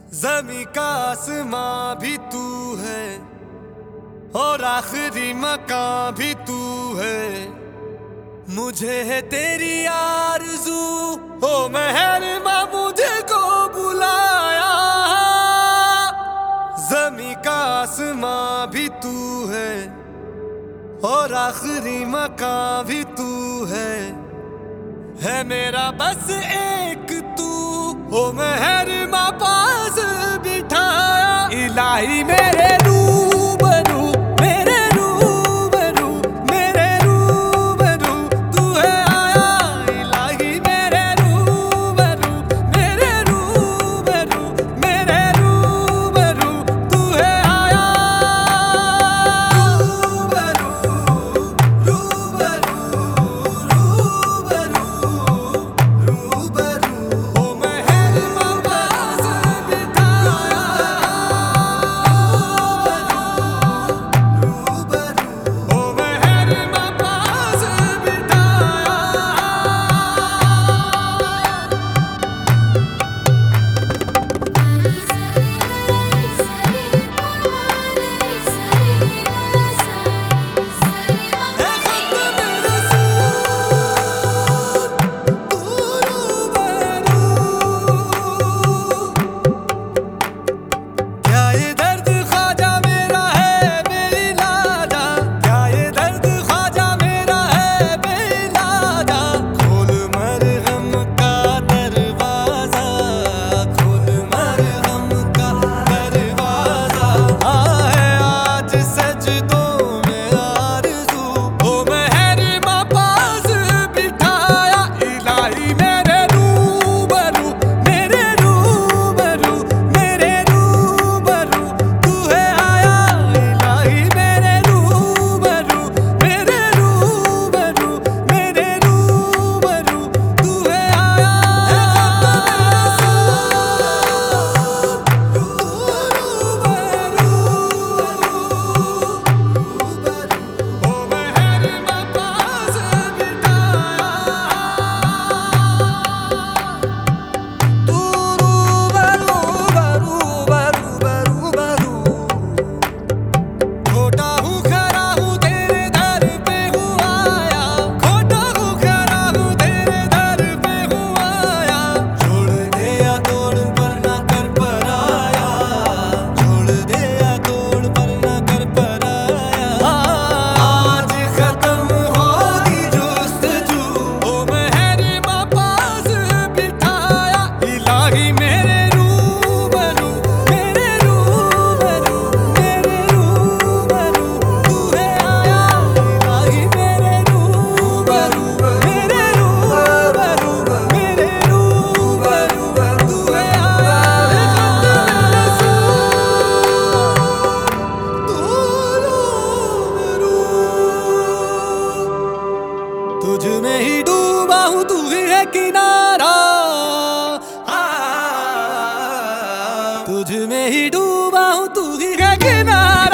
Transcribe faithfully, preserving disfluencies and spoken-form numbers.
ज़मीं का आसमां भी तू है और आखिरी मकां भी तू है। मुझे है तेरी आरज़ू, ओ मेहरमा मुझे को बुलाया। ज़मीं का आसमां भी तू है और आखिरी मकां भी तू है। है मेरा बस एक तू, ओ मेहरमा पास बिठाया। इलाही मेरे रूबरू, मेरे रूबरू, मेरे रूबरू तू है आया। इलाही मेरे रूबरू, मेरे रूबरू, मेरे रूबरू तू है आया। रूबरू, रूबरू, रूबरू, रूबरू ओ मेहरमा पास बिठाया। रूबरू ओ मेहरमा पास बिठाया। क्या ये दर्द ख्वाजा मेरा है बेइलाजा, क्या ये दर्द ख्वाजा मेरा है बेइलाजा। खोल मरहम का दरवाजा, खोल मरहम का दरवाजा। आए आज सजदों में आरज़ू, ओ मेहरमा पास बिठाया। इलाही मेरे रूबरू, मेरे रूबरू, मेरे रूबरू तू है आया। इलाही मेरे रूबरू, मेरे रूबरू, मेरे रूबरू तू है आया। रूबरू ओ मेहरमा पास बिठाया। तू रूबरू, रूबरू, रूबरू, खोटा हूँ खरा हूँ तेरे दर पे हूँ आया। खोटा हूँ खरा हूँ तेरे दर पे हूँ आया। छोड़ दे या तोड़ पर ना कर पराया, छोड़ दे या तोड़ पर ना कर पराया। आज खत्म होगी जुस्तजू, ओ मेहरमा पास बिठाया। इलाही मेरे रूबरू, मेरे रूबरू, मेरे रूबरू तू है आया। इलाही मेरे रूबरू, मेरे रूबरू, मेरे रूबरू तू है आया। तुझ में ही डूबा हूँ, तू ही है किनारा। तुझ में ही डूबा हूँ, तू ही है किनारा।